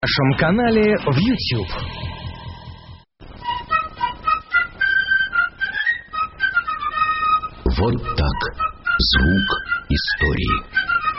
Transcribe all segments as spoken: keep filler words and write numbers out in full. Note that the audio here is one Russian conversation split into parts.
В нашем канале в YouTube. Вот так. Звук истории.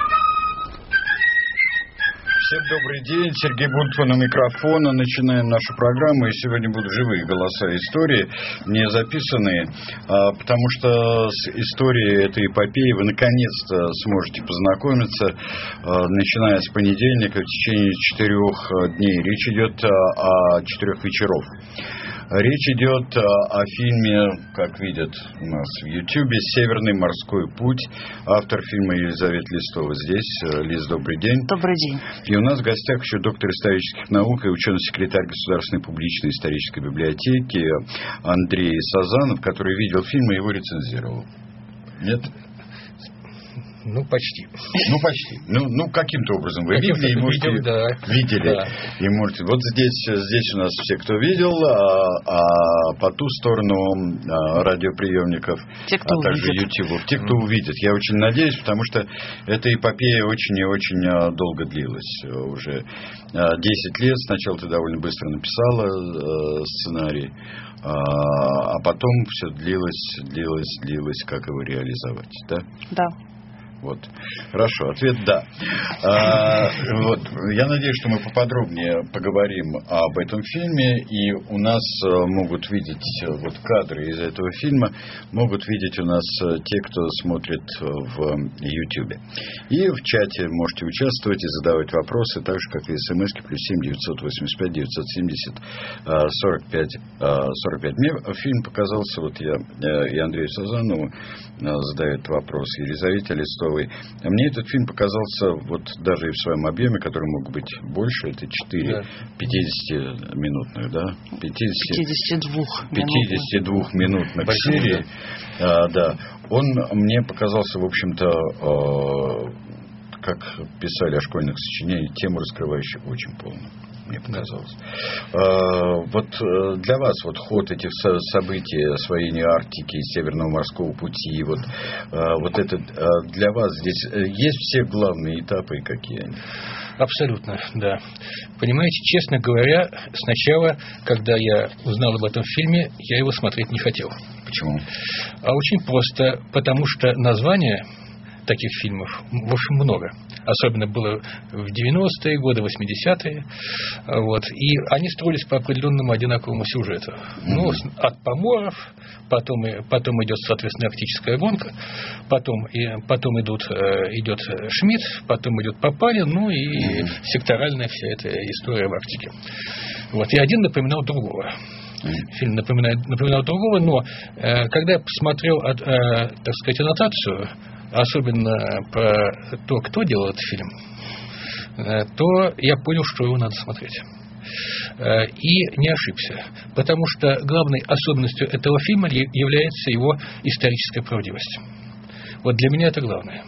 Всем добрый день. Сергей Бунтман у микрофона. Начинаем нашу программу. И сегодня будут живые голоса истории, не записанные, потому что с историей этой эпопеи вы наконец-то сможете познакомиться, начиная с понедельника в течение четырех дней. Речь идет о четырех вечеров. Речь идет о фильме, как видят у нас в Ютьюбе, «Северный морской путь». Автор фильма Елизавета Листова здесь. Лиз, добрый день. Добрый день. И у нас в гостях еще доктор исторических наук и ученый-секретарь Государственной публичной исторической библиотеки Андрей Сазанов, который видел фильм и его рецензировал. Нет? Ну, почти. Ну, почти. Ну, ну каким-то образом вы каким-то видели и можете... Видел, да. Видели. Да. И можете... Вот здесь, здесь у нас все, кто видел, а, а по ту сторону а, радиоприемников, те, кто а также увидит. ютубов, те, кто mm. увидит. Я очень надеюсь, потому что эта эпопея очень и очень а, долго длилась. Уже а, десять лет. Сначала ты довольно быстро написала а, сценарий, а, а потом все длилось, длилось, длилось, как его реализовать. Да? Да. Вот. Хорошо, ответ да. А, вот. Я надеюсь, что мы поподробнее поговорим об этом фильме, и у нас могут видеть вот кадры из этого фильма, могут видеть у нас те, кто смотрит в Ютьюбе. И в чате можете участвовать и задавать вопросы, так же, как и смс-ки, плюс семь девятьсот восемьдесят пять девятьсот семьдесят сорок пять сорок пять. Мне фильм показался, вот я и Андрею Сазанову задает вопрос, Елизавете Листовой. Мне этот фильм показался, вот даже и в своем объеме, который мог быть больше, это четыре да. пятидесятиминутных, да? пятидесятидвухминутных серии. А, да. Он мне показался, в общем-то, э, как писали о школьных сочинениях, тему раскрывающую очень полную. Мне показалось. А, вот для вас вот ход этих событий, освоения Арктики и Северного морского пути, вот, а, вот это для вас здесь есть все главные этапы и какие они? Абсолютно, да. Понимаете, честно говоря, сначала, когда я узнал об этом фильме, я его смотреть не хотел. Почему? А очень просто, потому что название таких фильмов, в общем, много. Особенно было в девяностые годы, восьмидесятые. Вот. И они строились по определенному одинаковому сюжету. Mm-hmm. Ну, от поморов, потом, потом идет, соответственно, арктическая гонка, потом, и, потом идут, идет Шмидт, потом идет Папанин, ну и mm-hmm. секторальная вся эта история в Арктике. Вот. И один напоминал другого. Фильм напоминает, напоминал другого, но э, когда я посмотрел, э, так сказать, аннотацию, особенно про то, кто делал этот фильм, то я понял, что его надо смотреть. И не ошибся. Потому что главной особенностью этого фильма является его историческая правдивость. Вот для меня это главное.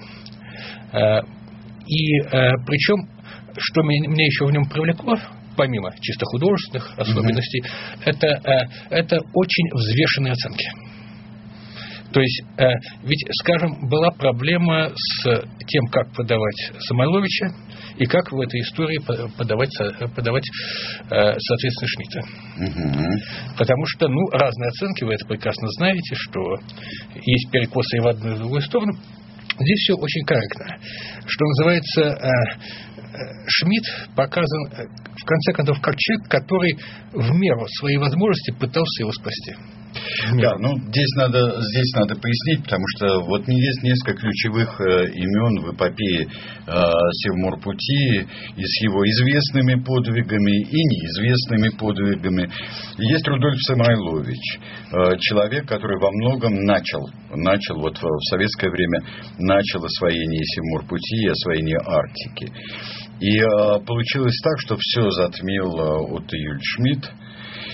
И причем, что меня еще в нем привлекло, помимо чисто художественных особенностей, mm-hmm. это, это очень взвешенные оценки. То есть, э, ведь, скажем, была проблема с тем, как подавать Самойловича и как в этой истории подавать, подавать э, соответственно, Шмидта. Угу. Потому что, ну, разные оценки, вы это прекрасно знаете, что есть перекосы и в одну и в другую сторону. Здесь все очень корректно. Что называется, э, Шмидт показан, в конце концов, как человек, который в меру своей возможности пытался его спасти. Да, ну здесь надо, здесь надо пояснить, потому что вот есть несколько ключевых э, имен в эпопее э, Севморпути и с его известными подвигами и неизвестными подвигами. Есть Рудольф Самойлович, э, человек, который во многом начал, начал вот в советское время начал освоение Севморпути и освоение Арктики. И э, получилось так, что все затмил э, Отто Юльевич Шмидт.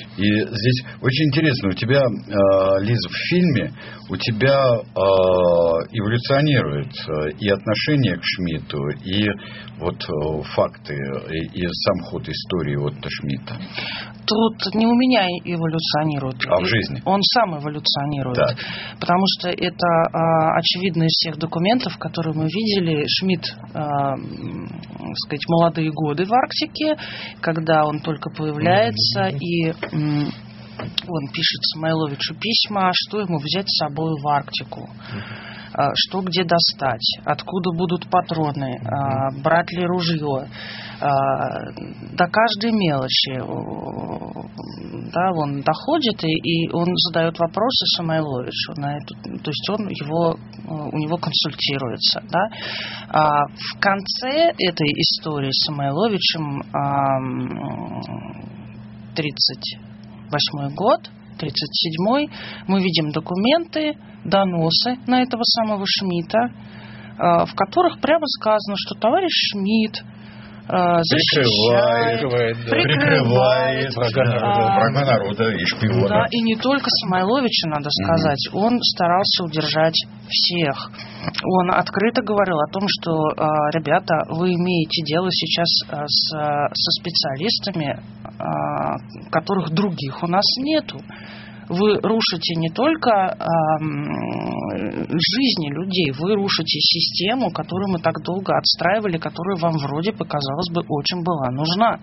И здесь очень интересно, у тебя, Лиза, в фильме у тебя эволюционирует и отношение к Шмидту, и вот факты, и сам ход истории Отто Шмидта. Тут не у меня эволюционирует. А в жизни? Он сам эволюционирует. Да. Потому что это а, очевидно из всех документов, которые мы видели. Шмидт, а, сказать, молодые годы в Арктике, когда он только появляется, mm-hmm. и м, он пишет Самойловичу письма, что ему взять с собой в Арктику. Mm-hmm. Что где достать, откуда будут патроны, mm-hmm. брать ли ружье, до каждой мелочи, да, он доходит, и, и он задает вопросы Самойловичу на эту, то есть он его, у него консультируется, да. А в конце этой истории с Самойловичем тридцать восьмой год, тридцать седьмой, мы видим документы, доносы на этого самого Шмидта, в которых прямо сказано, что товарищ Шмидт защищает, прикрывает, прикрывает, прикрывает а, врага народа и шпиона. Да, и не только Самойловича, надо сказать. Mm-hmm. Он старался удержать всех. Он открыто говорил о том, что, ребята, вы имеете дело сейчас с, со специалистами, которых других у нас нету. Вы рушите не только э, жизни людей, вы рушите систему, которую мы так долго отстраивали, которая вам вроде бы, казалось бы, очень была нужна.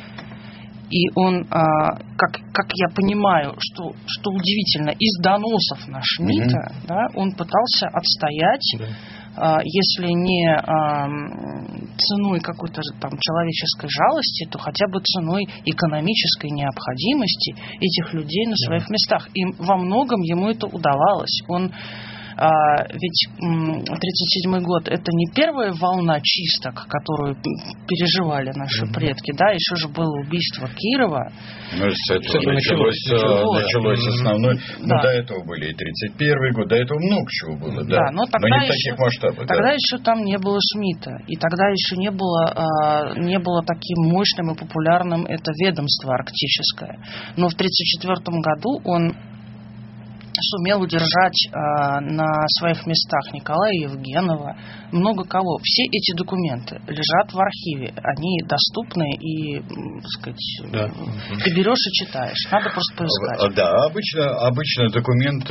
И он, э, как, как я понимаю, что, что удивительно, из доносов на Шмидта, mm-hmm. да, он пытался отстоять, mm-hmm. э, если не э, ценой какой-то там человеческой жалости, то хотя бы ценой экономической необходимости этих людей на своих yeah. местах. И во многом ему это удавалось. Он А, ведь тридцать седьмой год — это не первая волна чисток, которую переживали наши mm-hmm. предки, да, еще же было убийство Кирова. Ну, это началось, началось, началось основной, mm-hmm. но да. до этого были и тридцать первый год, до этого много чего было, да, да но, тогда но не еще, таких масштабах. Тогда да. еще там не было Шмидта, и тогда еще не было, не было таким мощным и популярным это ведомство арктическое. Но в тридцать четвёртом году он сумел удержать э, на своих местах Николая Евгенова, много кого. Все эти документы лежат в архиве, они доступны, и, так сказать, да. ты берешь и читаешь. Надо просто поискать. Да, обычно, обычно документ,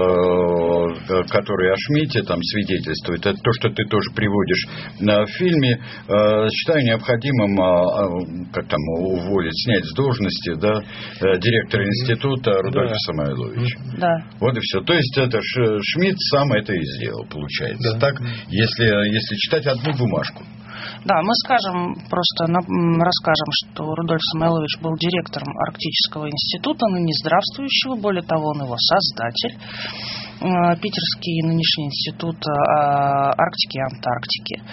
э, который о Шмидте там свидетельствует, это то, что ты тоже приводишь в фильме, э, считаю необходимым э, как там уволить, снять с должности, да, директора института Рудольфа да. Самойловича. Да. Вот и все. То есть это Шмидт сам это и сделал, получается. Да. Так, если, если читать одну бумажку. Да, мы скажем, просто расскажем, что Рудольф Самойлович был директором Арктического института, ныне здравствующего, более того, он его создатель. Питерский нынешний институт Арктики и Антарктики.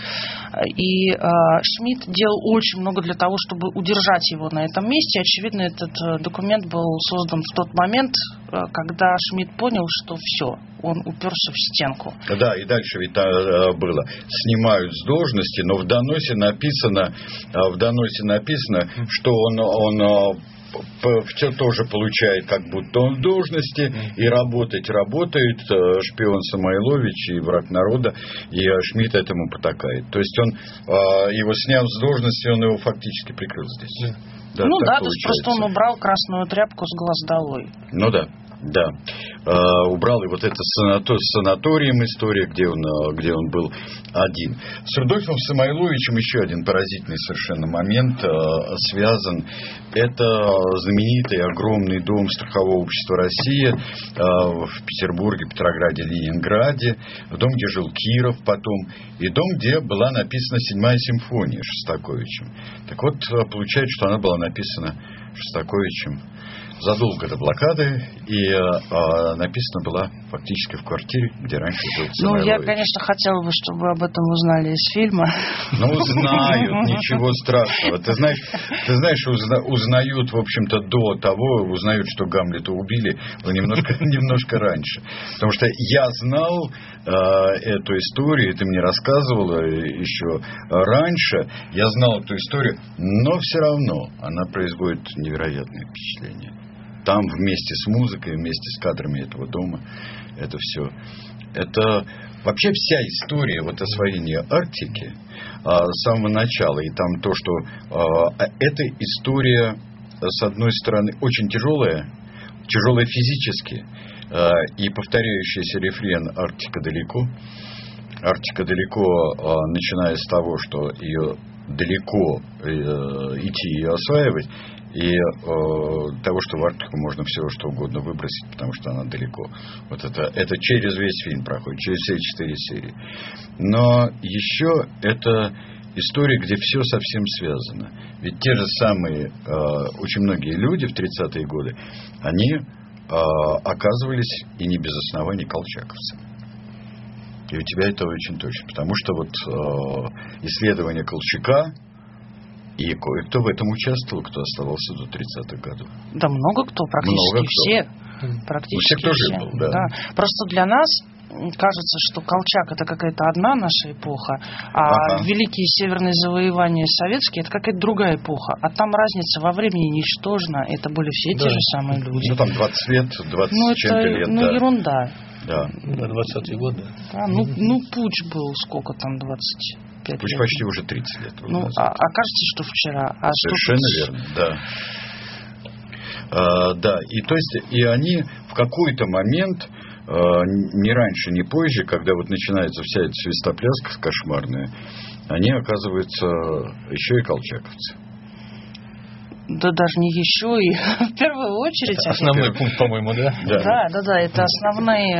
И Шмидт делал очень много для того, чтобы удержать его на этом месте. Очевидно, этот документ был создан в тот момент, когда Шмидт понял, что все, он уперся в стенку. Да, и дальше ведь было. Снимают с должности, но в доносе написано, в доносе написано, что он, он все тоже получает, как будто он в должности, и работать работает, шпион Самойлович и враг народа, и Шмидт этому потакает. То есть он, его сняв с должности, он его фактически прикрыл здесь. Да, ну да, то есть просто он убрал красную тряпку с глаз долой. Ну да. Да, э, убрал и вот это санатор, с санаторием история, где он, где он был один. С Рудольфом Самойловичем еще один поразительный совершенно момент э, связан. Это знаменитый огромный дом Страхового общества России э, в Петербурге, Петрограде, Ленинграде, дом, где жил Киров потом, и дом, где была написана седьмая симфония Шостаковичем. Так вот, получается, что она была написана Шостаковичем задолго до блокады, и э, написана была фактически в квартире, где раньше был Самойлович. Ну, я, конечно, хотела бы, чтобы об этом узнали из фильма. Ну, узнают, ничего страшного. Ты знаешь, ты знаешь, узна, узнают, в общем-то, до того, узнают, что Гамлета убили, но немножко, немножко раньше. Потому что я знал э, эту историю, ты мне рассказывала еще раньше, я знал эту историю, но все равно она производит невероятное впечатление. там вместе с музыкой, вместе с кадрами этого дома, это все. Это вообще вся история вот освоения Арктики а, с самого начала. И там то, что а, эта история, с одной стороны, очень тяжелая, тяжелая физически, а, и повторяющийся рефрен «Арктика далеко». Арктика далеко, а, начиная с того, что ее далеко э, идти и осваивать, и э, того, что в Арктику можно все что угодно выбросить, потому что она далеко. Вот это, это через весь фильм проходит, через все четыре серии. Но еще это история, где все совсем связано. Ведь те же самые, э, очень многие люди в тридцатые годы, они э, оказывались, и не без оснований, колчаковцами. И у тебя это очень точно. Потому что вот э, исследование Колчака, и кое-кто в этом участвовал, кто оставался до тридцатых годов. Да много кто, практически много кто. все. Практически ну, все, кто все. жил был, да. Да. Просто для нас кажется, что Колчак — это какая-то одна наша эпоха, а ага. великие северные завоевания советские — это какая-то другая эпоха. А там разница во времени ничтожна. Это были все да. те же самые люди. Ну, там двадцать лет, двадцать ну, с чем-то лет. Ну, да. ерунда. Да. Да, двадцатые годы. Да, ну, ну, путь был сколько там, двадцать пять Пусть лет. почти уже тридцать лет. Ну, а, а кажется, что вчера. А совершенно что верно, да. А, да, и то есть, и они в какой-то момент, а, не раньше, не позже, когда вот начинается вся эта свистопляска кошмарная, они оказываются еще и колчаковцы. Да даже не еще, и в первую очередь. Это основной пункт, по-моему, да? Да, да, да, да, это основной,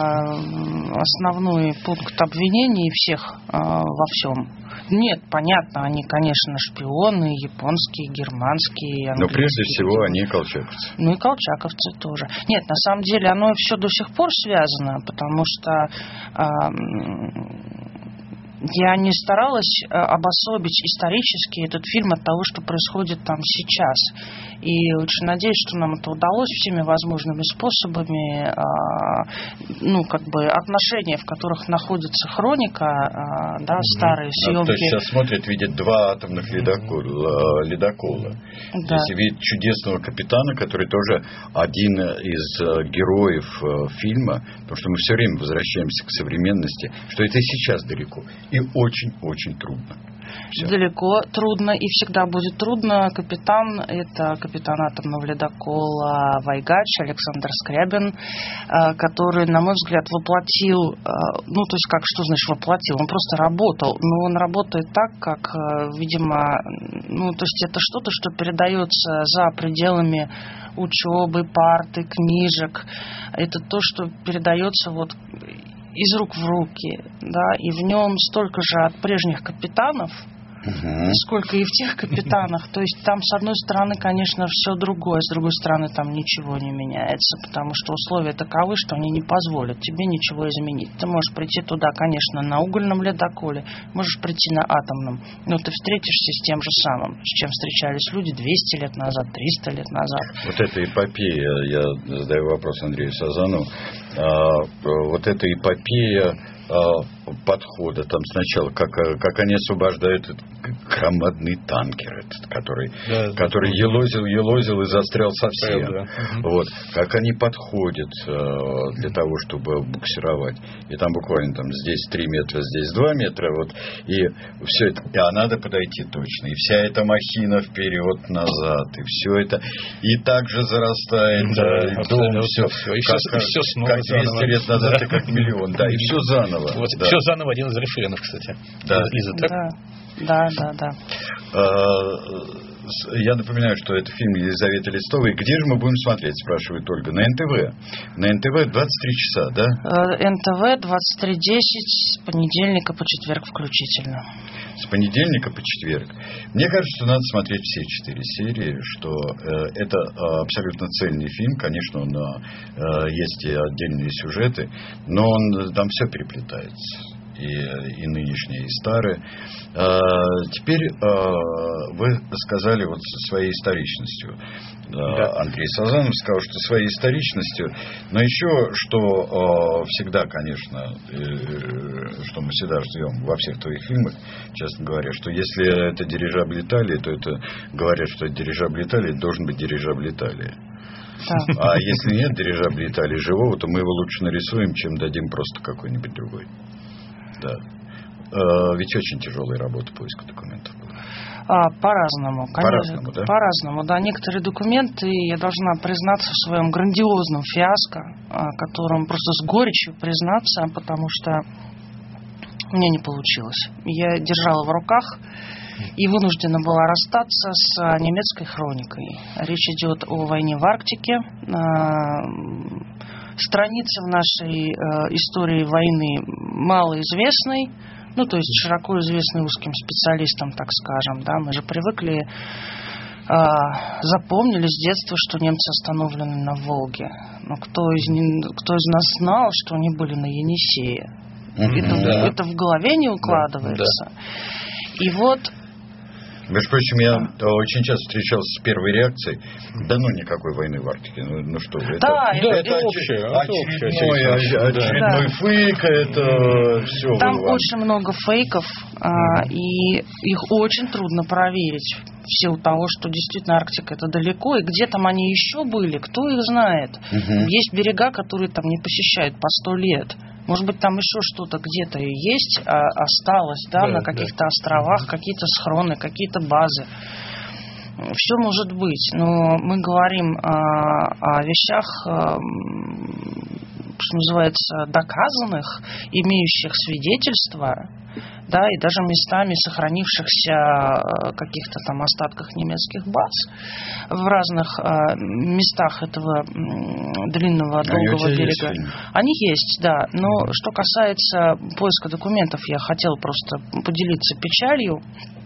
основной пункт обвинений всех во всем. Нет, понятно, они, конечно, шпионы, японские, германские, английские. Но прежде всего они колчаковцы. Ну и колчаковцы тоже. Нет, на самом деле оно все до сих пор связано, потому что... Я не старалась обособить исторически этот фильм от того, что происходит там сейчас. И очень надеюсь, что нам это удалось всеми возможными способами. Ну, как бы отношения, в которых находится хроника, да, старые съемки. То есть сейчас смотрят, видят два атомных ледокола. ледокола. Да. Здесь видят чудесного капитана, который тоже один из героев фильма, потому что мы все время возвращаемся к современности, что это и сейчас далеко. И очень-очень трудно. Все. Далеко, трудно и всегда будет трудно. Капитан — это капитан атомного ледокола «Вайгач» Александр Скрябин, который, на мой взгляд, воплотил, ну, то есть, как, что значит воплотил? Он просто работал, но он работает так, как, видимо, ну, то есть, это что-то, что передается за пределами учебы, парты, книжек. Это то, что передается вот из рук в руки, да, и в нем столько же от прежних капитанов, угу. сколько и в тех капитанах. То есть там, с одной стороны, конечно, все другое, с другой стороны, там ничего не меняется, потому что условия таковы, что они не позволят тебе ничего изменить. Ты можешь прийти туда, конечно, на угольном ледоколе, можешь прийти на атомном, но ты встретишься с тем же самым, с чем встречались люди двести лет назад, триста лет назад. Вот эта эпопея, я задаю вопрос Андрею Сазанову, вот эта эпопея подхода, там сначала, как, как они освобождают этот громадный танкер, этот, который, да, который елозил, елозил и застрял совсем. Да, да. Вот. Как они подходят для того, чтобы буксировать. И там буквально там, здесь три метра, здесь два метра. Вот, и все это. А надо подойти точно. И вся эта махина вперед-назад. И все это. И так же зарастает. Да, и дом, все. все. И, как, все, и все снова как двести заново. Лет назад, да. И как миллион. Да, и все заново. Вот, да. Все заново, один из рефренов, кстати. Да. Лиза, так? Да, да, да. да. Я напоминаю, что это фильм Елизаветы Листовой. Где же мы будем смотреть, спрашивает Ольга. На эн тэ вэ. На эн тэ вэ двадцать три часа, да? эн тэ вэ двадцать три десять с понедельника по четверг включительно. С понедельника по четверг. Мне кажется, что надо смотреть все четыре серии, что э, это э, абсолютно цельный фильм. Конечно, он, э, есть и отдельные сюжеты, но он, там все переплетается. И, и нынешнее, и старое. А, теперь а, вы сказали вот своей историчностью. Да. Андрей Сазанов сказал, что своей историчностью, но еще, что а, всегда, конечно, э, что мы всегда ждем во всех твоих фильмах, честно говоря, что если это дирижабль Италии, то это говорят, что это дирижабль Италии, должен быть дирижабль Италии. Да. А если нет дирижабля Италии живого, то мы его лучше нарисуем, чем дадим просто какой-нибудь другой. Да. А, ведь очень тяжелая работа поиска документов была. А, по-разному, конечно. По-разному, да? По-разному, да. Некоторые документы, я должна признаться в своем грандиозном фиаско, которым просто с горечью признаться, потому что у меня не получилось. Я держала в руках и вынуждена была расстаться с немецкой хроникой. Речь идет о войне в Арктике. Страницы в нашей истории войны малоизвестной, ну, то есть широко известный узким специалистам, так скажем, да, мы же привыкли, запомнили с детства, что немцы остановлены на Волге. Но кто из, кто из нас знал, что они были на Енисее? Это, да. это в голове не укладывается. Да. И вот... Между прочим, я очень часто встречался с первой реакцией: да ну никакой войны в Арктике, ну, ну что вы, да, это, это, это, это общее, очередной, это общее, очередной да. фейк, это все. Там очень много фейков, а, и их очень трудно проверить в силу того, что действительно Арктика это далеко, и где там они еще были, кто их знает. Угу. Есть берега, которые там не посещают по сто лет. Может быть, там еще что-то где-то есть, а, осталось, да, да, на каких-то да. островах, какие-то схроны, какие-то базы. Все может быть, но мы говорим а, о вещах, а, что называется, доказанных, имеющих свидетельства, да, и даже местами сохранившихся каких-то там остатках немецких баз в разных а, местах этого длинного долгого Они берега. есть. Они есть, да. Но что касается поиска документов, я хотела просто поделиться печалью.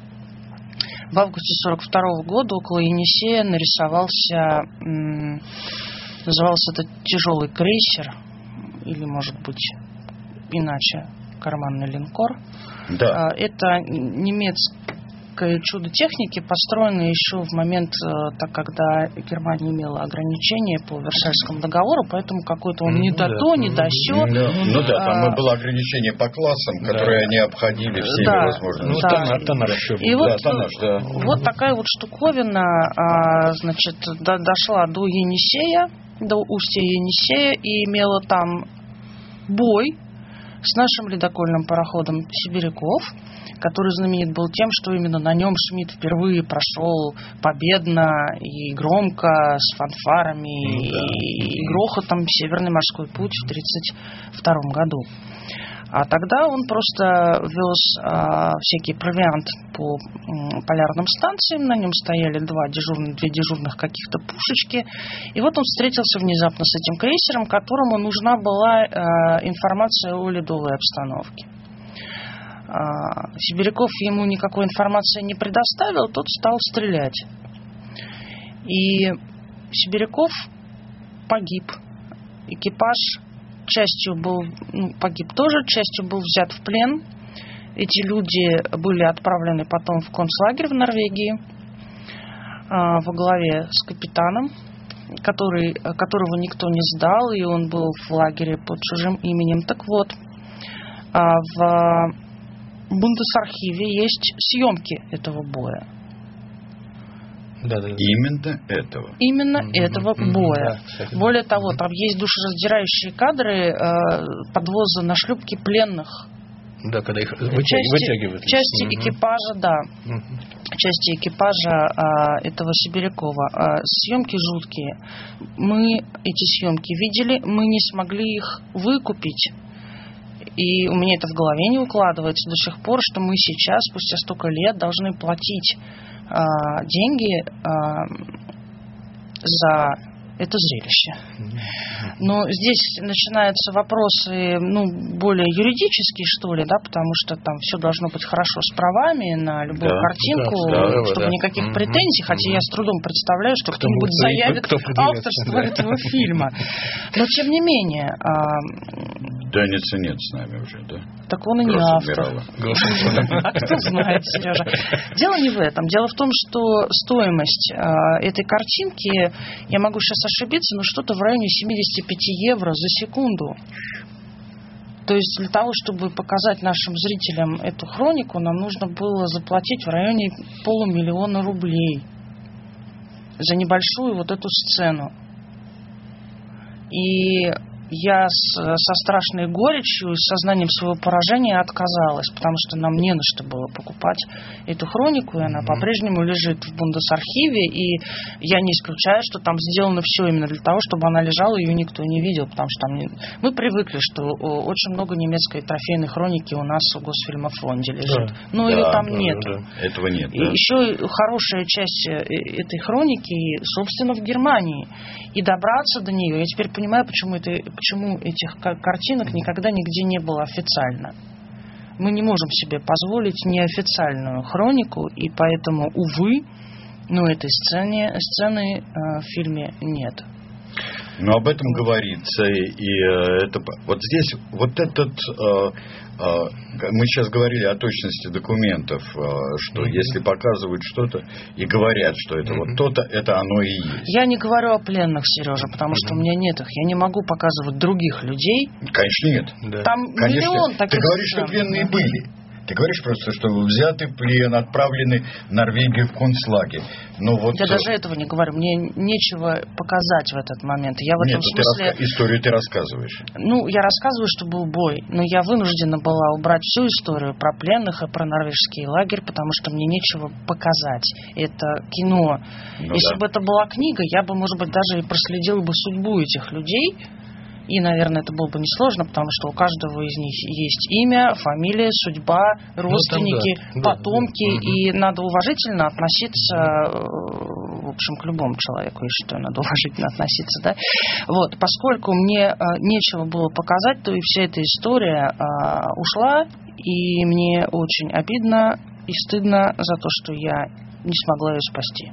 В августе сорок второго года около Енисея нарисовался, м, назывался это тяжелый крейсер, или, может быть, иначе, карманный линкор. Да. Это немецкое чудо техники, построенное еще в момент, так, когда Германия имела ограничения по Версальскому договору, поэтому какой-то он не ну, до да. то, не до сё. Ну, ну да, там а, было ограничение по классам, да. которые они обходили всеми да, возможными. Ну, да. тоннаж, тоннаж еще был. И Да, вот, тоннаж, да. вот такая вот штуковина, а, значит, до, дошла до Енисея, до устья Енисея, и имела там бой с нашим ледокольным пароходом «Сибиряков», который знаменит был тем, что именно на нем Шмидт впервые прошел победно и громко, с фанфарами ну, да. и, и грохотом Северный морской путь в тридцать втором году. А тогда он просто вез а, всякий провиант по м, полярным станциям, на нем стояли два дежурных, две дежурных каких-то пушечки, и вот он встретился внезапно с этим крейсером, которому нужна была а, информация о ледовой обстановке. А, Сибиряков ему никакой информации не предоставил, тот стал стрелять. И Сибиряков погиб. Экипаж частью был, ну, погиб тоже, частью был взят в плен. Эти люди были отправлены потом в концлагерь в Норвегии а, во главе с капитаном, который, которого никто не сдал, и он был в лагере под чужим именем. Так вот, а, в Бундесархиве есть съемки этого боя. Да, да, да. Именно этого. Именно mm-hmm. этого Mm-hmm. боя. Да, Более того, там есть душераздирающие кадры э, подвоза на шлюпке пленных. Да, когда их вытягивают. Части, вытягивают. части mm-hmm. экипажа, да. Mm-hmm. Части экипажа э, этого Сибирякова. Э, съемки жуткие. Мы эти съемки видели, мы не смогли их выкупить. И у меня это в голове не укладывается до сих пор, что мы сейчас, спустя столько лет, должны платить э, деньги э, за это зрелище. Но здесь начинаются вопросы, ну, более юридические, что ли, да, потому что там все должно быть хорошо с правами на любую да, картинку, да, да, чтобы да. никаких Mm-hmm. претензий, хотя я с трудом представляю, что кто кто-нибудь заявит авторство этого фильма. Но тем не менее... Даница нет с нами уже, да? Так он и не автор. А кто знает, Сережа. Дело не в этом. Дело в том, что стоимость этой картинки, я могу сейчас ошибиться, но что-то в районе семьдесят пять евро за секунду. То есть для того, чтобы показать нашим зрителям эту хронику, нам нужно было заплатить в районе полумиллиона рублей за небольшую вот эту сцену. И я с, со страшной горечью и с сознанием своего поражения отказалась, потому что нам не на что было покупать эту хронику, и она mm-hmm. по-прежнему лежит в Бундесархиве, и я не исключаю, что там сделано все именно для того, чтобы она лежала, ее никто не видел, потому что там не... мы привыкли, что очень много немецкой трофейной хроники у нас в Госфильмофонде лежит, да. но да, ее там да, нет. Да, да. Этого нет. И да. еще хорошая часть этой хроники, собственно, в Германии. И добраться до нее, я теперь понимаю, почему, это, почему этих картинок никогда нигде не было официально. Мы не можем себе позволить неофициальную хронику, и поэтому, увы, ну, этой сцены, сцены э, в фильме нет. Но об этом говорится, и, и это, вот здесь, вот этот, э, э, мы сейчас говорили о точности документов, э, что mm-hmm. если показывают что-то и говорят, что это mm-hmm. вот то-то, это оно и есть. Я не говорю о пленных, Сережа, потому mm-hmm. что у меня нет их. Я не могу показывать других людей. Конечно, нет. Да. Там Конечно, миллион таких. Ты говоришь, сцен, что пленные да. были. Ты говоришь просто, что взяты в плен, отправлены в Норвегию в концлагерь. Но вот... Я даже этого не говорю. Мне нечего показать в этот момент. Я в Нет, этом смысле... Ты раска... историю ты рассказываешь. Ну, я рассказываю, что был бой. Но я вынуждена была убрать всю историю про пленных и про норвежский лагерь, потому что мне нечего показать. Это кино. Ну, Если да. бы это была книга, я бы, может быть, даже и проследила бы судьбу этих людей. И, наверное, это было бы несложно, потому что у каждого из них есть имя, фамилия, судьба, родственники, ну, там, да. потомки. Да, да. И надо уважительно относиться, в общем, к любому человеку, я считаю, надо уважительно относиться. Да? Вот, поскольку мне а, нечего было показать, то и вся эта история а, ушла, и мне очень обидно и стыдно за то, что я не смогла ее спасти.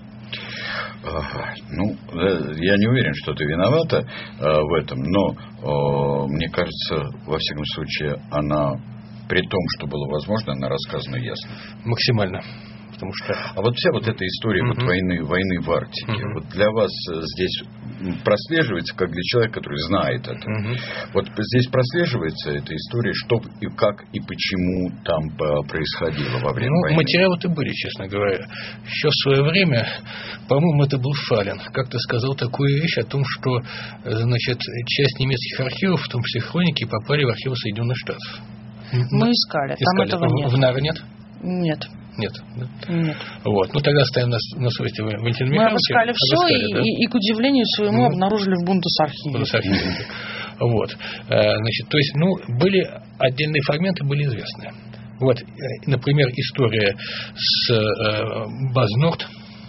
Ага. Ну, я не уверен, что ты виновата э, в этом, но э, мне кажется, во всяком случае, она, при том, что было возможно, она рассказана ясно. Максимально. Потому что... А вот вся вот эта история uh-huh. вот войны, войны в Арктике, uh-huh. вот для вас здесь прослеживается, как для человека, который знает это. Uh-huh. Вот здесь прослеживается эта история, что и как и почему там происходило во время ну, войны. Материалы-то были, честно говоря. Еще в свое время, по-моему, это был Фален, как-то сказал такую вещь о том, что, значит, часть немецких архивов, в том числе хроники, попали в архивы Соединенных Штатов. Мы искали, искали. Там этого нет. В НАРе нет? Нет. Нет. Да? Нет. Вот. Ну, тогда ставим на, на совести Валентина Михайловича. Мы обыскали все обыскали, и, да? и, и, к удивлению своему, mm. обнаружили в Бундесархиве. Бундесархиве. Вот. Значит, то есть, ну, были отдельные фрагменты, были известны. Вот, например, история с э, Базнорд,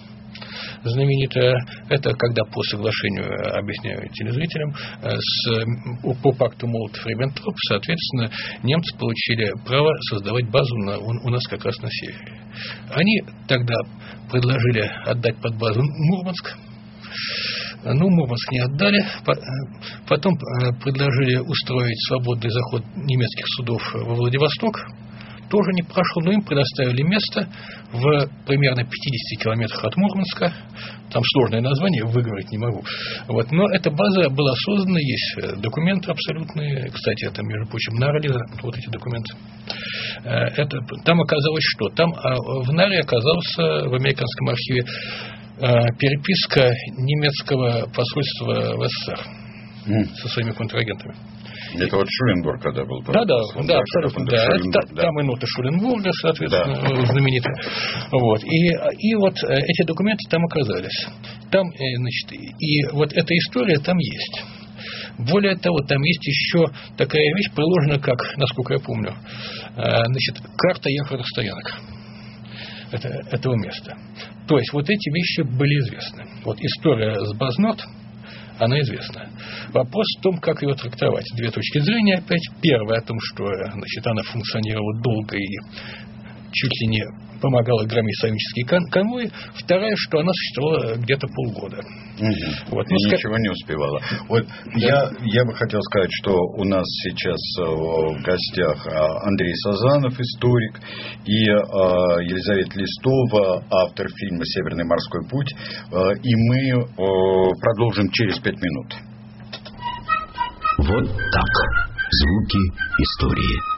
знаменитая, это когда по соглашению, объясняю телезрителям, с, по пакту Молотов-Риббентроп, соответственно, немцы получили право создавать базу на, у, у нас как раз на севере. Они тогда предложили отдать под базу Мурманск. Ну, Мурманск не отдали. Потом предложили устроить свободный заход немецких судов во Владивосток. Тоже не прошло, но им предоставили место в примерно пятидесяти километрах от Мурманска. Там сложное название, выговорить не могу. Вот. Но эта база была создана, есть документы абсолютные. Кстати, это, между прочим, Нарлиза, вот эти документы. Это, там оказалось что? Там в Наре оказался в американском архиве переписка немецкого посольства в СССР mm. со своими контрагентами. Это вот Шуленбург, когда был. Да, да, да, абсолютно. Да. Да. Там и ноты Шуленбурга, соответственно, да. знаменитые. Вот. И, и вот эти документы там оказались. Там, значит, и вот эта история там есть. Более того, там есть еще такая вещь, приложена, как, насколько я помню, значит, карта якорных стоянок это, этого места. То есть, вот эти вещи были известны. Вот история с Базнорд, она известна. Вопрос в том, как ее трактовать. Две точки зрения опять. Первая о том, что, значит, она функционировала долго и чуть ли не помогала громить союзнические кон- конвои. Вторая, что она существовала где-то полгода. Угу. Вот, и ну, ничего не успевала. Вот да. я, я бы хотел сказать, что у нас сейчас в гостях Андрей Сазанов, историк, и Елизавета Листова, автор фильма «Северный морской путь». И мы продолжим через пять минут. Вот так. Звуки истории.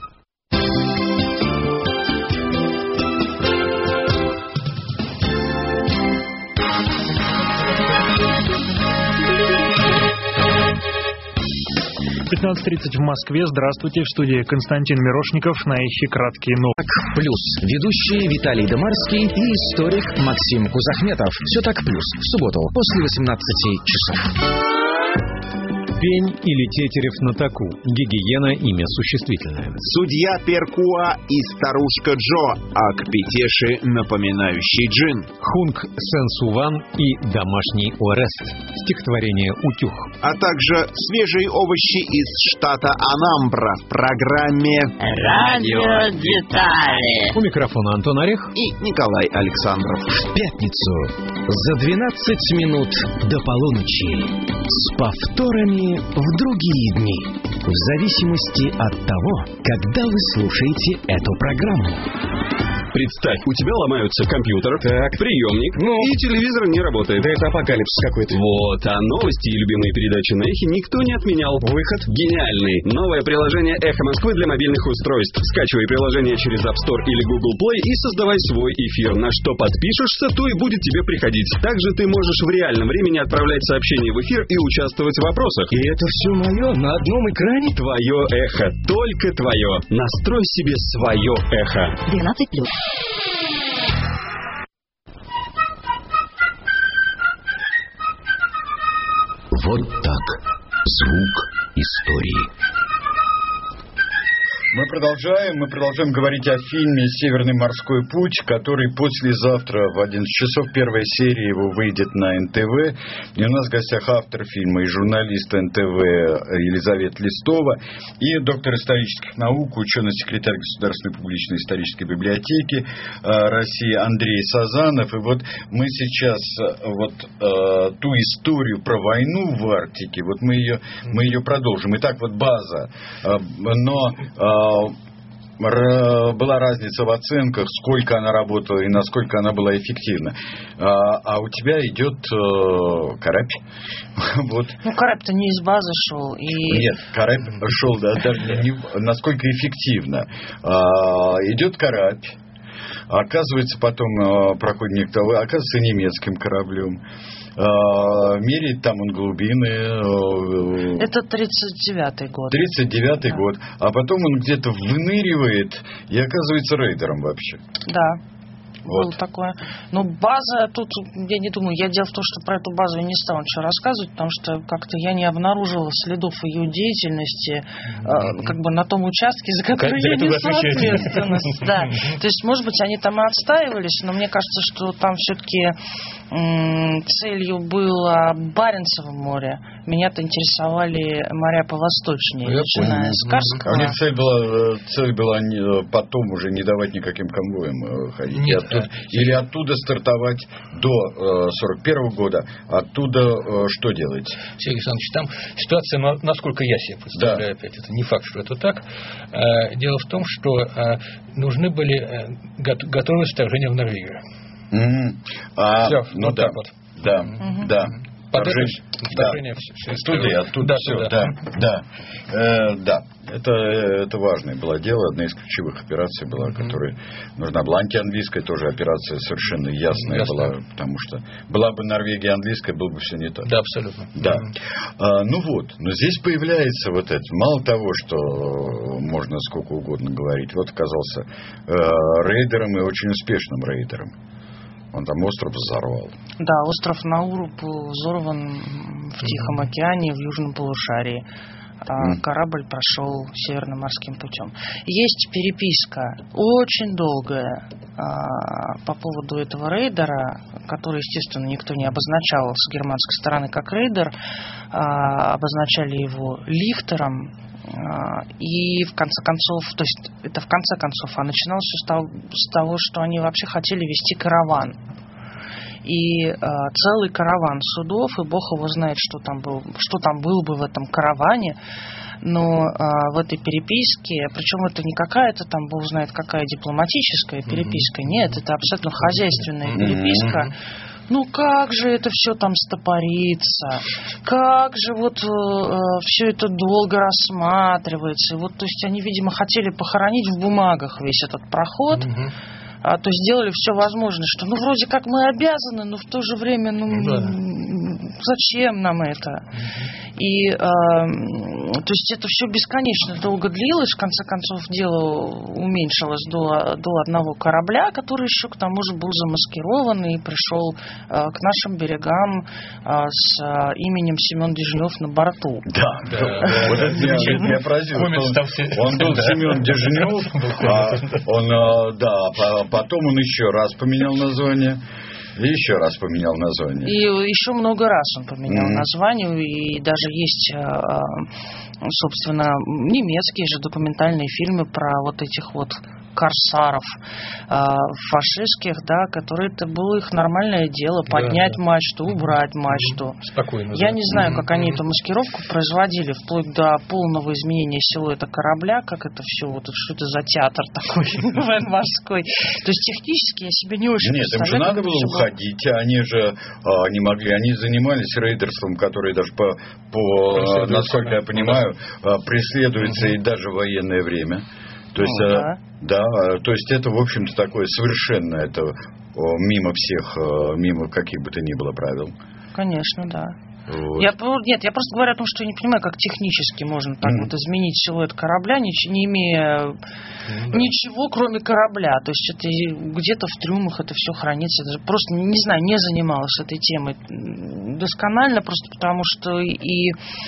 пятнадцать тридцать в Москве. Здравствуйте, в студии Константин Мирошников, на эхе краткие новости. Так плюс. Ведущие Виталий Домарский и историк Максим Кузахметов. Все так плюс. В субботу после восемнадцати часов. Пень или тетерев на таку. Гигиена – имя существительное. Судья Перкуа и старушка Джо, а к Петеше напоминающий джин. Хунг Сен-Суван и домашний Орест. Стихотворение «Утюг». А также свежие овощи из штата Анамбра в программе «Радио Детали». У микрофона Антон Орех и Николай Александров. В пятницу за двенадцать минут до полуночи с повторами в другие дни, в зависимости от того, когда вы слушаете эту программу. Представь, у тебя ломаются компьютер, так, приемник, ну, и телевизор не работает. Да это апокалипсис какой-то. Вот, а новости и любимые передачи на Эхе никто не отменял. Выход гениальный. Новое приложение Эхо Москвы для мобильных устройств. Скачивай приложение через App Store или Google Play и создавай свой эфир. На что подпишешься, то и будет тебе приходить. Также ты можешь в реальном времени отправлять сообщения в эфир и участвовать в вопросах. И это все мое на одном экране? Твое Эхо, только твое. Настрой себе свое Эхо. двенадцать плюс. Вот так. Звук истории. Мы продолжаем, мы продолжаем говорить о фильме «Северный морской путь», который послезавтра в одиннадцать часов, первая серия его выйдет на эн тэ вэ. И у нас в гостях автор фильма и журналист эн тэ вэ Елизавета Листова, и доктор исторических наук, ученый-секретарь Государственной публичной исторической библиотеки России Андрей Сазанов. И вот мы сейчас вот э, ту историю про войну в Арктике, вот мы ее, мы ее продолжим. Итак, вот база, э, но... Э, была разница в оценках, сколько она работала и насколько она была эффективна. А, а у тебя идет э, карабь. Вот. Ну, карабь-то не из базы шел. И... Нет, карабь шел, да, даже не, насколько эффективно. А, идет карабь. Оказывается, потом э, проходит некоторое, оказывается, немецким кораблем. Uh, меряет там он глубины. Uh, Это тридцать девятый год. тридцать девятый да. год. А потом он где-то выныривает и оказывается рейдером вообще. Да. Вот. Было такое. Но база, тут я не думаю, я дело в том, что про эту базу я не стала ничего рассказывать, потому что как-то я не обнаружила следов ее деятельности mm-hmm. э, как бы на том участке, за который я несу ответственность. Да. То есть, может быть, они там и отстаивались, но мне кажется, что там все-таки м- целью было Баренцево море. Меня-то интересовали моря повосточнее, я начиная понял. с Карского. А у них цель была, цель была не, потом уже не давать никаким конвоям ходить. Нет, оттуда, или оттуда стартовать до э, сорок первого года, оттуда э, что делать? Сергей Александрович, там ситуация, насколько я себе представляю, да. Опять, это не факт, что это так. Дело в том, что нужны были готовы к вторжению в Норвегию. Mm-hmm. А, Все, ну вот да, так вот. Да, mm-hmm. да. Вторжение, вторжение да. Оттуда, оттуда, да, все, да, да, э, да. Это, это важное было дело, одна из ключевых операций была, mm-hmm. которая нужна была. Антианглийская тоже операция совершенно ясная Ясно. была, потому что была бы Норвегия английская, было бы все не так. Да, абсолютно. Да. Mm-hmm. А, ну вот, но здесь появляется вот это, мало того, что можно сколько угодно говорить, вот оказался э, рейдером и очень успешным рейдером. Он там остров взорвал. Да, остров Науру был взорван в Тихом океане, в южном полушарии. А корабль прошел Северным морским путем. Есть переписка, очень долгая, по поводу этого рейдера, который, естественно, никто не обозначал с германской стороны как рейдер. Обозначали его Лихтером. И в конце концов, то есть это в конце концов, а начиналось все с того, с того, что они вообще хотели вести караван. И э, целый караван судов, и Бог его знает, что там, был, что там было бы в этом караване. Но э, в этой переписке, причем это не какая-то там, Бог знает, какая дипломатическая переписка, нет, это абсолютно хозяйственная переписка. Ну как же это все там стопорится, как же вот э, все это долго рассматривается. Вот, то есть они, видимо, хотели похоронить в бумагах весь этот проход. Mm-hmm. А, то есть сделали все возможное, что ну вроде как мы обязаны, но в то же время ну, да. зачем нам это? И, э, то есть это все бесконечно долго длилось, в конце концов дело уменьшилось до, до одного корабля, который еще к тому же был замаскирован и пришел э, к нашим берегам э, с э, именем Семен Дежнев на борту. Да, да, да. Вот это меня поразило. Он был Семен Дежнев, он, да, потом он еще раз поменял название. И еще раз поменял название. И еще много раз он поменял mm-hmm. название. И даже есть, собственно, немецкие же документальные фильмы про вот этих вот корсаров фашистских, да, которые это было их нормальное дело, поднять да, да. мачту, убрать мачту. Спокойно. Я да. не знаю, mm-hmm. как они эту маскировку производили, вплоть до полного изменения силуэта корабля, как это все, вот что это за театр такой военно-морской. То есть технически я себе не очень Нет, им же надо было уходить, они же а, не могли, они занимались рейдерством, которое даже по, по насколько я понимаю, преследуется и даже в военное время. То есть, ну, да. да, то есть это, в общем-то, такое совершенно, это мимо всех, мимо каких бы то ни было правил. Конечно, да. Вот. Я, нет, я просто говорю о том, что я не понимаю, как технически можно так mm. вот изменить силуэт корабля, не, не имея mm, да. ничего, кроме корабля. То есть это где-то в трюмах это все хранится. Даже просто, не знаю, не занималась этой темой досконально, просто потому что и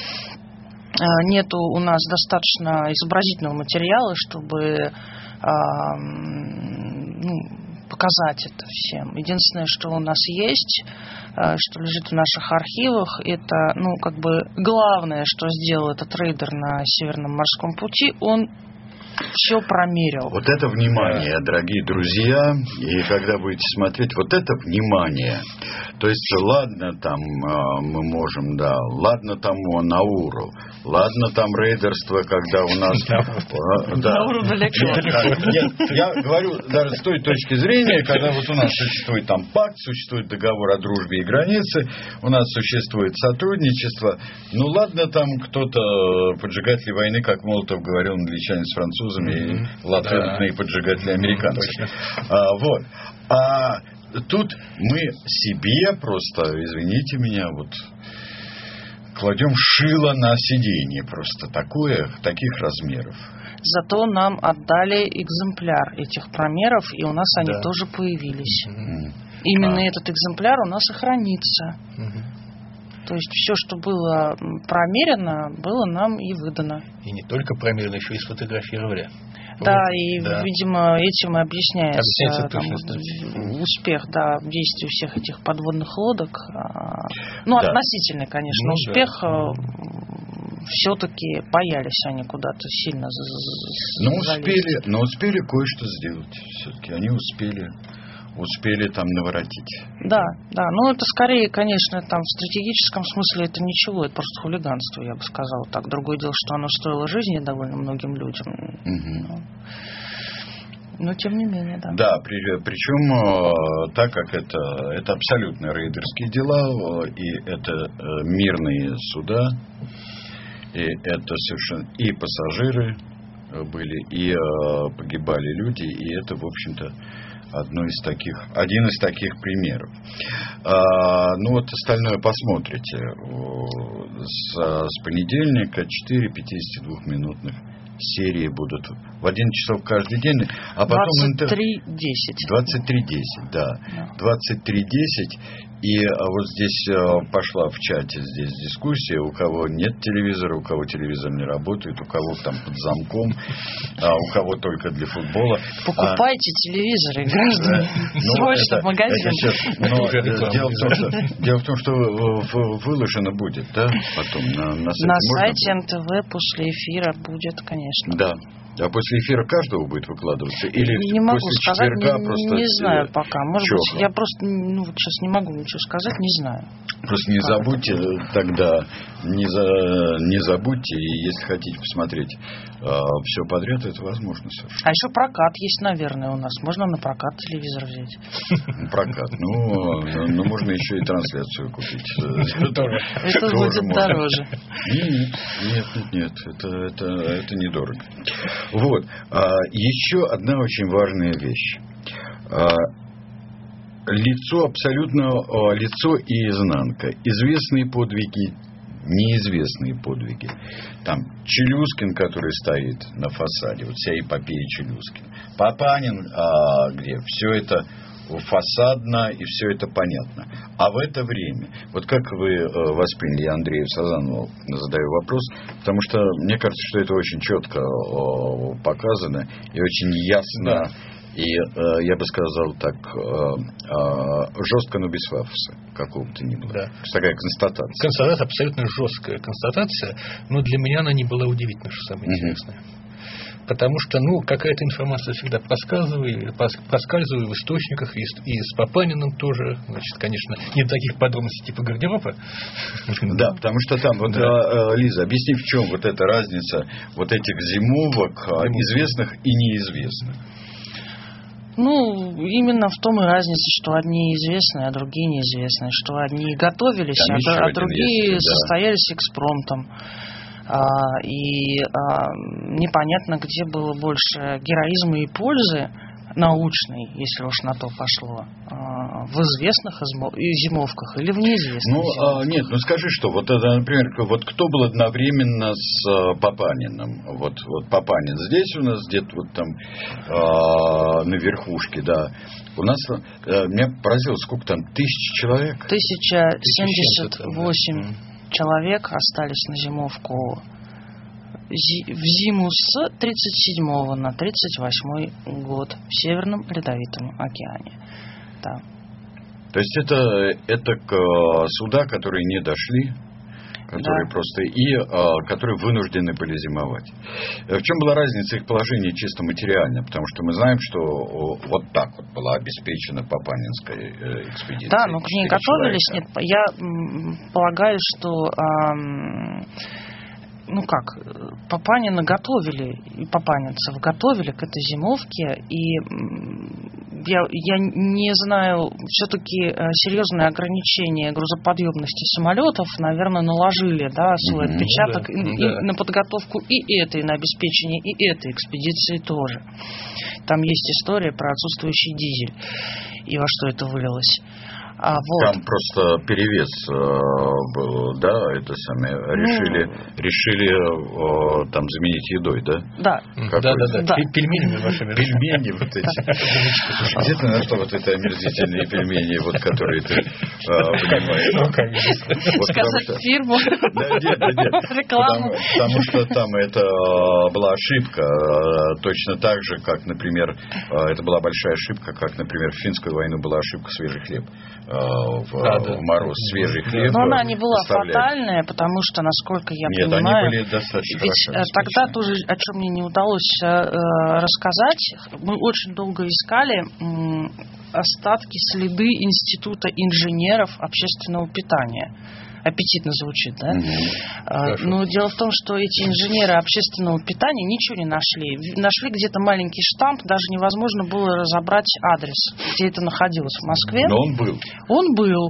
нету у нас достаточно изобразительного материала, чтобы а, ну, показать это всем. Единственное, что у нас есть, что лежит в наших архивах, это, ну, как бы главное, что сделал этот рейдер на Северном морском пути, он все промерил. Вот это внимание, дорогие друзья, и когда будете смотреть, вот это внимание. То есть, ладно, там мы можем, да, ладно, там Науру, ладно, там рейдерство, когда у нас... Науру далеко. Нет, я говорю даже с той точки зрения, когда вот у нас существует там пакт, существует договор о дружбе и границе, у нас существует сотрудничество. Ну, ладно, там кто-то, поджигатели войны, как Молотов говорил, англичане с французами, и латентные да. поджигатели американцы. А, вот. А тут мы себе просто, извините меня, вот кладем шило на сиденье просто такое, таких размеров. Зато нам отдали экземпляр этих промеров, и у нас они да. тоже появились. Mm-hmm. Именно а. этот экземпляр у нас и хранится. Mm-hmm. То есть все, что было промерено, было нам и выдано. И не только промерено, еще и сфотографировали. Да, вот, и, да. видимо, этим и объясняется там, успех да, действий всех этих подводных лодок. Ну, да. относительный, конечно, ну, успех. Да. Все-таки боялись они куда-то сильно но успели, но успели кое-что сделать. Все-таки они успели. Успели там наворотить. Да, да. Ну, это скорее, конечно, там в стратегическом смысле это ничего, это просто хулиганство, я бы сказала так. Другое дело, что оно стоило жизни довольно многим людям. Угу. Но, но тем не менее, да. Да, при, причем так как это, это абсолютно рейдерские дела, и это мирные суда, и это совершенно и пассажиры были, и погибали люди, и это, в общем-то, Одно из таких, один из таких примеров. А, ну вот остальное посмотрите. С, с понедельника четыре пятидесятидвухминутных серии будут в один часов каждый день. А потом двадцать три десять. двадцать три десять, да. двадцать три десять. И вот здесь пошла в чате здесь дискуссия, у кого нет телевизора, у кого телевизор не работает, у кого там под замком, а у кого только для футбола. Покупайте а, телевизоры, граждане, срочно в магазин. Дело в том, что выложено будет, да, потом на, на сайте. На сайте эн тэ вэ после эфира будет, конечно. Да. А после эфира каждого будет выкладываться? Или не могу после сказать, четверга не, просто... Не знаю пока. Может Чего? быть, я просто ну, вот сейчас не могу ничего сказать, не знаю. Просто не как забудьте это? тогда, не, за, не забудьте, и если хотите посмотреть э, все подряд, это возможно совершенно. А еще прокат есть, наверное, у нас. Можно на прокат телевизор взять? Прокат. Ну, можно еще и трансляцию купить. Это будет дороже. Нет, нет, нет, это недорого. Вот. А, еще одна очень важная вещь. А, лицо абсолютно лицо и изнанка. Известные подвиги, неизвестные подвиги. Там Челюскин, который стоит на фасаде, вот вся эпопея Челюскина. Папанин, а, где все это фасадно и все это понятно. А в это время, вот как вы э, восприняли, я Андрею Сазанову задаю вопрос, потому что мне кажется, что это очень четко э, показано и очень ясно, да. И э, я бы сказал так, э, э, жестко, но без пафоса какого-то ни было. Да. Такая констатация. Констатация, абсолютно жесткая констатация, но для меня она не была удивительна, что самое mm-hmm. интересное. Потому что, ну, какая-то информация всегда проскальзывает, проскальзывает в источниках, и с, и с Папаниным тоже, значит, конечно, не таких подробностей типа гардероба. Да, потому что там, вот, да. Лиза, объясни, в чем вот эта разница вот этих зимовок, Зимовок. известных и неизвестных. Ну, именно в том и разница, что одни известные, а другие неизвестные, что одни готовились, а, а другие есть, состоялись да. экспромтом. А, и а, непонятно, где было больше героизма и пользы научной, если уж на то пошло, а, в известных зимовках или в неизвестных ну, зимовках. А, нет, ну скажи, что вот это, например, вот кто был одновременно с а, Папаниным? Вот, вот Папанин здесь у нас, где-то вот там а, на верхушке, да. У нас, а, меня поразило, сколько там, тысяч человек? тысяча семьдесят восемь человек остались на зимовку в зиму с тридцать седьмого на тридцать восьмой год в Северном Ледовитом океане. Да. То есть это, это суда, которые не дошли, которые да. просто и а, которые вынуждены были зимовать. В чем была разница их положения чисто материально? Потому что мы знаем, что вот так вот была обеспечена Папанинская экспедиция. Да, но к ней готовились. Нет, я полагаю, что эм, ну как, Папанина готовили, и папанинцев готовили к этой зимовке, и я, я не знаю, все-таки серьезные ограничения грузоподъемности самолетов, наверное, наложили, да, свой mm-hmm, отпечаток да, и, да. на подготовку и этой, на обеспечение и этой экспедиции тоже. Там есть история про отсутствующий дизель и во что это вылилось. А, вот. Там просто перевес э, был, да, это сами решили, ну, решили э, там заменить едой, да? Да. Да, да, да, да. Пельмени вашими. Пельмени вот эти. Где ты нашла вот эти омерзительные пельмени, вот которые ты понимаешь? Ну, конечно. Сказать фирму. Да, нет, да, нет. Рекламу. Потому что там это была ошибка, точно так же, как, например, это была большая ошибка, как, например, в финскую войну была ошибка свежий хлеб. В, а, да. в мороз свежий хлеб. Но она не была фатальная, потому что, насколько я Нет, понимаю, они были достаточно ведь хорошо тогда тоже, о чем мне не удалось э, рассказать, мы очень долго искали м, остатки, следы Института инженеров общественного питания. Аппетитно звучит, да? Mm-hmm. Но дело в том, что эти инженеры общественного питания ничего не нашли. Нашли где-то маленький штамп, даже невозможно было разобрать адрес, где это находилось в Москве. Но он был. Он был.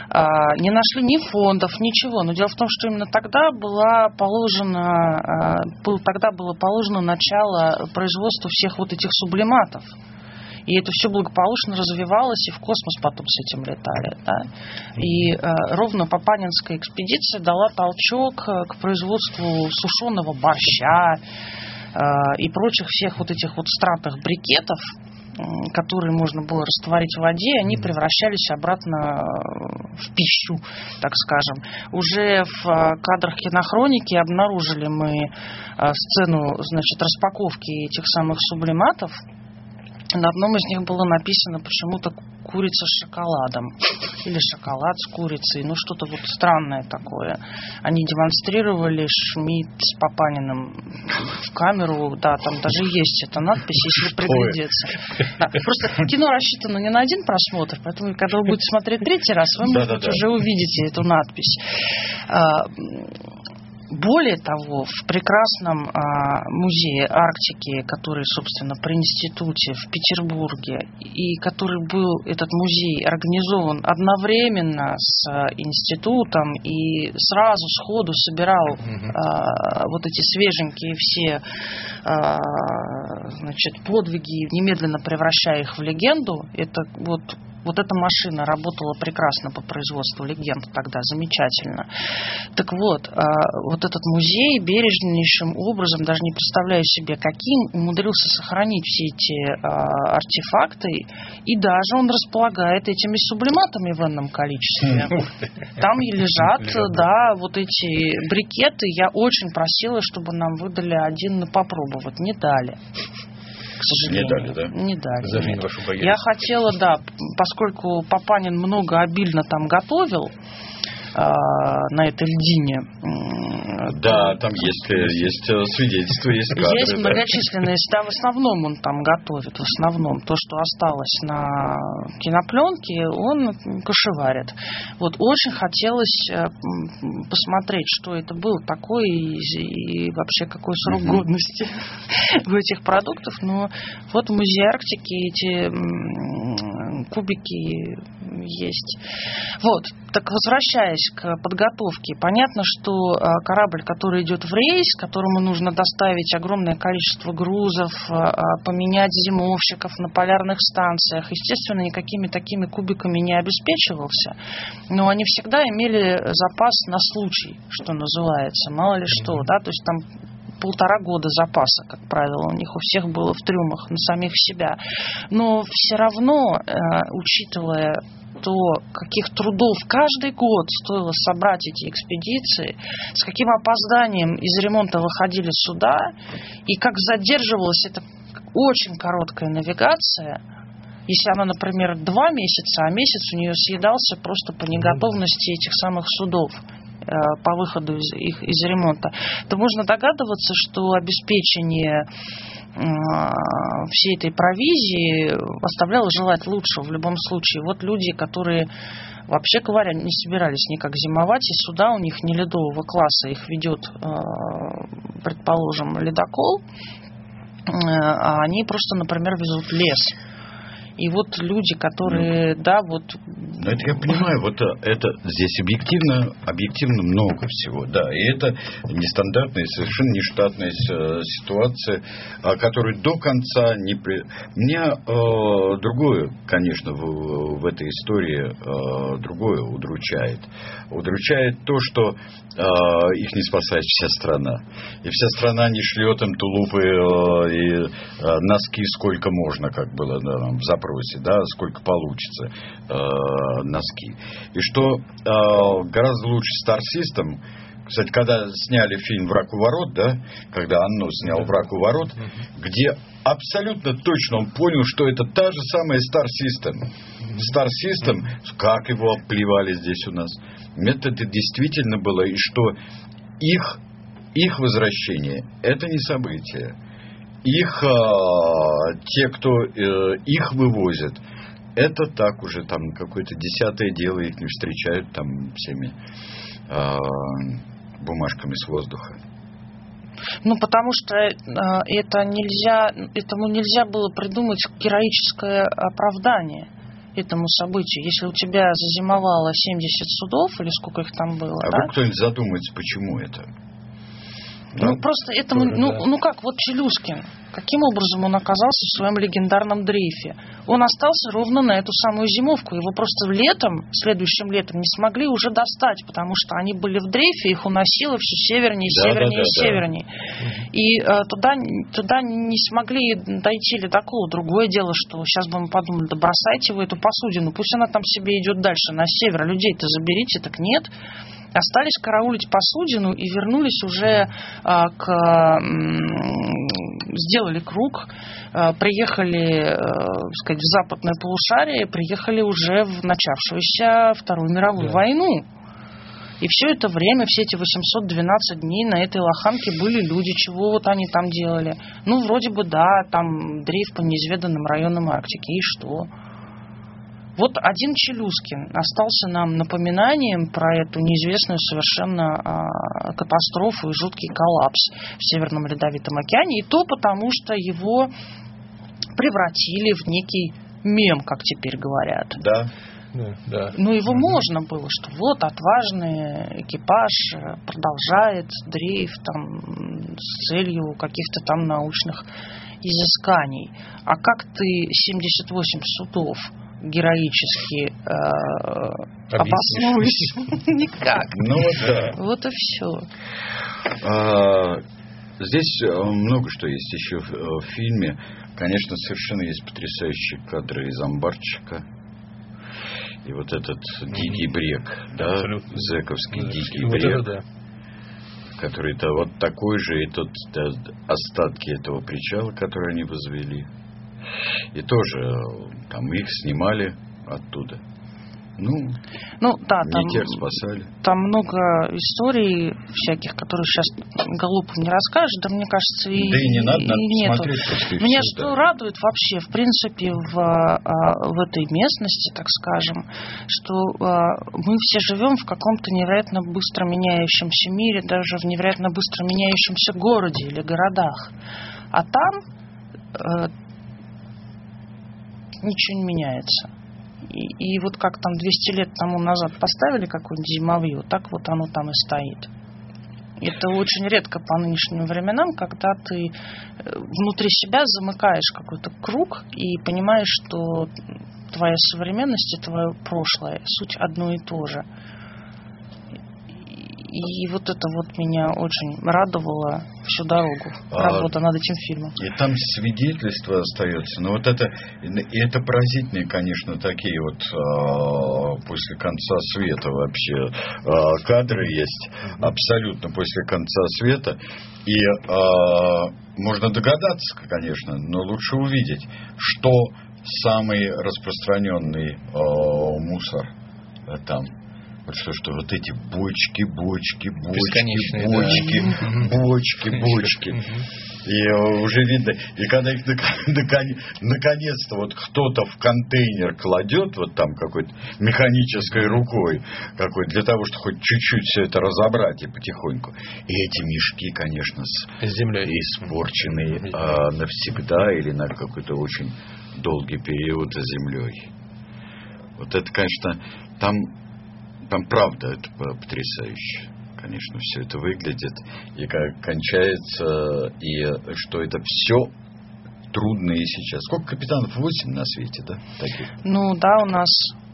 Не нашли ни фондов, ничего. Но дело в том, что именно тогда была положена, тогда было положено начало производства всех вот этих сублиматов. И это все благополучно развивалось, и в космос потом с этим летали. Да? И э, ровно Папанинская экспедиция дала толчок к производству сушеного борща э, и прочих всех вот этих вот стратных брикетов, э, которые можно было растворить в воде, они превращались обратно в пищу, так скажем. Уже в кадрах кинохроники обнаружили мы э, сцену, значит, распаковки этих самых сублиматов. На одном из них было написано почему-то курица с шоколадом. Или шоколад с курицей. Ну, что-то вот странное такое. Они демонстрировали Шмидт с Папаниным в камеру. Да, там даже есть эта надпись, если приглядеться. Да, просто кино рассчитано не на один просмотр, поэтому, когда вы будете смотреть третий раз, вы, может быть, уже увидите эту надпись. Более того, в прекрасном а, музее Арктики, который, собственно, при институте в Петербурге, и который был, этот музей, организован одновременно с а, институтом и сразу сходу собирал mm-hmm. а, вот эти свеженькие все а, значит, подвиги, немедленно превращая их в легенду, это вот Вот эта машина работала прекрасно по производству легенд тогда, замечательно. Так вот, вот этот музей бережнейшим образом, даже не представляю себе каким, умудрился сохранить все эти артефакты, и даже он располагает этими сублиматами в энном количестве. Там и лежат, да, вот эти брикеты. Я очень просила, чтобы нам выдали один на попробовать. Не дали. К сожалению. Не дали, да? Не дали. За жизнь вашу боялись. Я хотела, да, поскольку Папанин много обильно там готовил э, на этой льдине. Да, там есть, есть свидетельства, есть кадры. Есть да. многочисленные, да, в основном он там готовит, в основном. То, что осталось на кинопленке, он кошеварит. Вот очень хотелось посмотреть, что это было такое и, и вообще какой срок uh-huh. годности у этих продуктов. Но вот в Музее Арктики эти кубики есть. Вот. Так, возвращаясь к подготовке, понятно, что корабль, который идет в рейс, которому нужно доставить огромное количество грузов, поменять зимовщиков на полярных станциях, естественно, никакими такими кубиками не обеспечивался, но они всегда имели запас на случай, что называется, мало ли что, да, то есть там полтора года запаса, как правило, у них у всех было в трюмах на самих себя. Но все равно, э, учитывая то, каких трудов каждый год стоило собрать эти экспедиции, с каким опозданием из ремонта выходили суда, и как задерживалась эта очень короткая навигация, если она, например, два месяца, а месяц у нее съедался просто по неготовности этих самых судов по выходу из их из ремонта, то можно догадываться, что обеспечение всей этой провизии оставляло желать лучшего в любом случае. Вот люди, которые, вообще говоря, не собирались никак зимовать, и суда у них не ледового класса, их ведет, предположим, ледокол, а они просто, например, везут лес. И вот люди, которые, ну, да, вот... Ну, это я понимаю, вот это здесь объективно, объективно много всего, да, и это нестандартная, совершенно нештатная ситуация, которая до конца не... При... Меня э, другое, конечно, в, в этой истории э, другое удручает. Удручает то, что э, их не спасает вся страна. И вся страна не шлет им тулупы э, и э, носки сколько можно, как было, да, в запросе, да, сколько получится э, носки. И что э, гораздо лучше Star System. Кстати, когда сняли фильм «Враг у ворот», да, когда Анно снял «Враг у ворот», uh-huh. где абсолютно точно он понял, что это та же самая Star System. Star System, uh-huh. как его обплевали здесь у нас. Это, это действительно было, и что их, их возвращение – это не событие. Их, э, те, кто э, их вывозят, это так уже там какое-то десятое дело, их не встречают там всеми э, бумажками с воздуха. Ну, потому что э, это нельзя, этому нельзя было придумать героическое оправдание этому событию. Если у тебя зазимовало семьдесят судов, или сколько их там было, а да? вы кто-нибудь задумается, почему это? Ну, да? Просто этому, Тоже, ну, да. ну как, вот Челюскин, каким образом он оказался в своем легендарном дрейфе? Он остался ровно на эту самую зимовку. Его просто летом, следующим летом, не смогли уже достать, потому что они были в дрейфе, их уносило все севернее, да, севернее да, да, и да. севернее. И э, туда, туда не смогли дойти ледоколы. Другое дело, что сейчас бы мы подумали, да бросайте вы эту посудину, пусть она там себе идет дальше, на север, людей-то заберите, так нет. Остались караулить посудину и вернулись уже а, к... сделали круг, а, приехали, а, сказать, в западное полушарие, приехали уже в начавшуюся Вторую мировую да. войну. И все это время, все эти восемьсот двенадцать дней на этой лоханке были люди, чего вот они там делали. Ну, вроде бы, да, там дрейф по неизведанным районам Арктики, и что? Вот один Челюскин остался нам напоминанием про эту неизвестную совершенно а, катастрофу и жуткий коллапс в Северном Ледовитом океане. И то потому, что его превратили в некий мем, как теперь говорят. Да. Да, да. Но его mm-hmm. можно было, что вот отважный экипаж продолжает дрейф там, с целью каких-то там научных изысканий. А как ты семьдесят восемь судов героически э, обоснуюсь. Никак. Ну вот да. Вот и все. А, здесь много что есть еще в, в фильме. Конечно, совершенно есть потрясающие кадры из «Амбарчика». И вот этот дикий брег, да, абсолютно. Зэковский Да, дикий вот брег, это да. который-то вот такой же, и тут да, остатки этого причала, который они возвели. И тоже там их снимали оттуда. Ну, ну да, не там, тех спасали. Там много историй всяких, которые сейчас глупо не расскажешь, да мне кажется, и, да и не надо, и надо нету. посмотреть. Меня все, что да. радует вообще, в принципе, в, в этой местности, так скажем, что мы все живем в каком-то невероятно быстро меняющемся мире, даже в невероятно быстро меняющемся городе или городах. А там ничего не меняется. И, и вот как там двести лет тому назад поставили какое-нибудь зимовье, так вот оно там и стоит. Это очень редко по нынешним временам, когда ты внутри себя замыкаешь какой-то круг и понимаешь, что твоя современность и твое прошлое суть одно и то же. И вот это вот меня очень радовало всю дорогу. Работа а, над этим фильмом. И там свидетельство остается. Но вот это, и это поразительные, конечно, такие вот э, после конца света вообще э, кадры есть. Абсолютно после конца света. И э, можно догадаться, конечно, но лучше увидеть, что самый распространенный э, мусор э, там. Вот что, что вот эти бочки, бочки, бочки, бочки, да. бочки, бочки. И уже видно, и когда их наконец-то вот кто-то в контейнер кладет, вот там какой-то механической рукой, какой для того, чтобы хоть чуть-чуть все это разобрать и потихоньку. И эти мешки, конечно, с землей испорчены а, навсегда или на какой-то очень долгий период с землей. Вот это, конечно, там... Там правда это потрясающе. Конечно, все это выглядит. И как кончается, и что это все трудно и сейчас. Сколько капитанов? Восемь на свете, да? Таких? Ну да, у нас...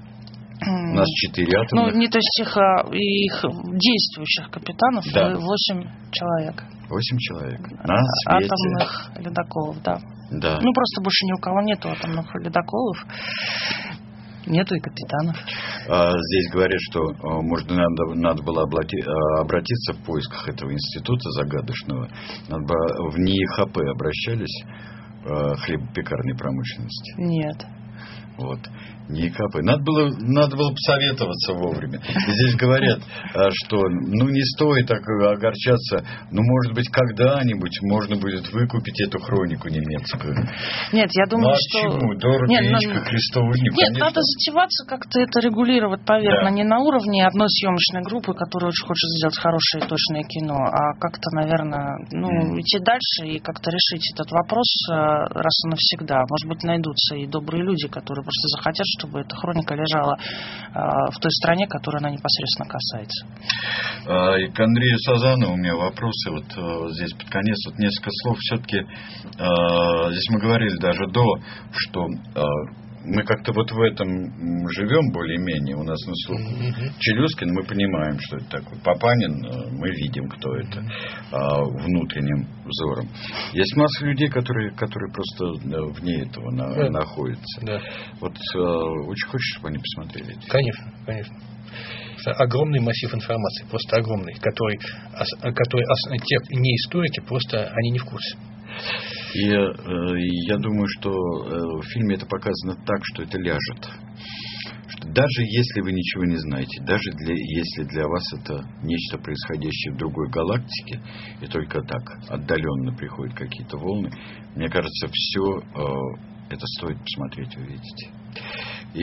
У нас четыре атомных. Ну, не то есть их, их действующих капитанов, да. Восемь человек. Восемь человек. На свете. Атомных ледоколов, да. Да. Ну, просто больше ни у кого нету атомных ледоколов. Нету и капитанов. А, здесь говорят, что может, надо, надо было облати, обратиться в поисках этого института загадочного. Надо было, в НИИХП обращались, хлебопекарной промышленности? Нет. Вот. НИИХП. Надо было, надо было посоветоваться вовремя. Здесь говорят, что ну не стоит так огорчаться, но может быть когда-нибудь можно будет выкупить эту хронику немецкую. Нет, я думаю, ну, а что... чему? Дорого, Нет, яичко, ну... крестовый дни, Нет, конечно. Надо затеваться, как-то это регулировать поверхно, да. Не на уровне одной съемочной группы, которая очень хочет сделать хорошее и точное кино, а как-то, наверное, ну, mm. идти дальше и как-то решить этот вопрос раз и навсегда. Может быть, найдутся и добрые люди, которые просто захотят, чтобы эта хроника лежала э, в той стране, которая она непосредственно касается. А, и к Андрею Сазанову у меня вопросы. Вот э, здесь под конец вот несколько слов. Все-таки э, здесь мы говорили даже до, что э, мы как-то вот в этом живем более-менее. У нас на слуху mm-hmm. Челюскин, мы понимаем, что это такое. Папанин, мы видим, кто это mm-hmm. внутренним взором. Есть масса людей, которые, которые просто вне этого на, yeah. находятся. Yeah. Вот очень хочешь, чтобы они посмотрели? Конечно, конечно. Огромный массив информации, просто огромный, который, который те не историки, просто они не в курсе. И э, я думаю, что э, в фильме это показано так, что это ляжет. Что даже если вы ничего не знаете, даже для, если для вас это нечто происходящее в другой галактике, и только так отдаленно приходят какие-то волны, мне кажется, все э, это стоит посмотреть, увидеть. И,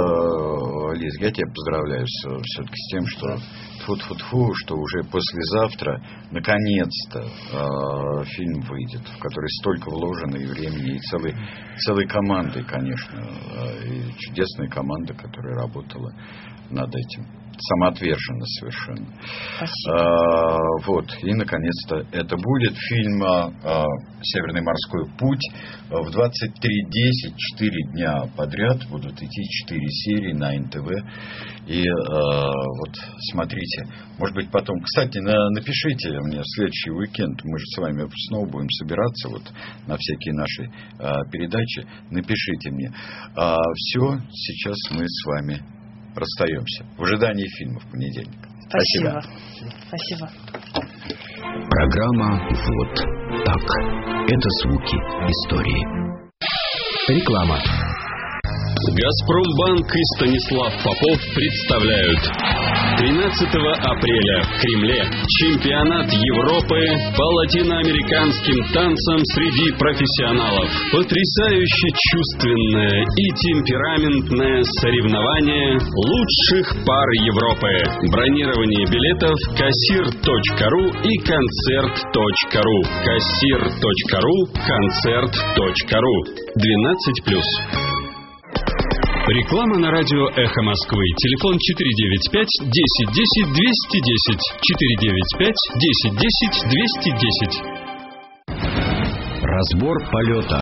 э, Лиз, я тебя поздравляю с, все-таки с тем, что тьфу-тьфу-тьфу, что уже послезавтра наконец-то э, фильм выйдет, в который столько вложено и времени, и целой, целой командой, конечно, э, и чудесной командой, которая работала над этим. самоотверженно совершенно. Спасибо. А, вот, и, наконец-то, это будет фильм а, «Северный морской путь». В двадцать три десять, четыре дня подряд будут идти четыре серии на эн тэ вэ. И а, вот, смотрите. Может быть, потом... Кстати, на, напишите мне в следующий уикенд. Мы же с вами снова будем собираться вот, на всякие наши а, передачи. Напишите мне. А, все, сейчас мы с вами расстаемся. В ожидании фильма в понедельник. Спасибо. Спасибо. Программа «Вот так». Это звуки истории. Реклама. «Газпромбанк» и Станислав Попов представляют. тринадцатого апреля в Кремле чемпионат Европы по латиноамериканским танцам среди профессионалов. Потрясающе чувственное и темпераментное соревнование лучших пар Европы. Бронирование билетов кассир точка ру и концерт точка ру. кассир точка ру, концерт точка ру. двенадцать плюс. Реклама на радио «Эхо Москвы». Телефон четыре девять пять десять десять двести десять. четыре девять пять десять десять двести десять. Разбор полета.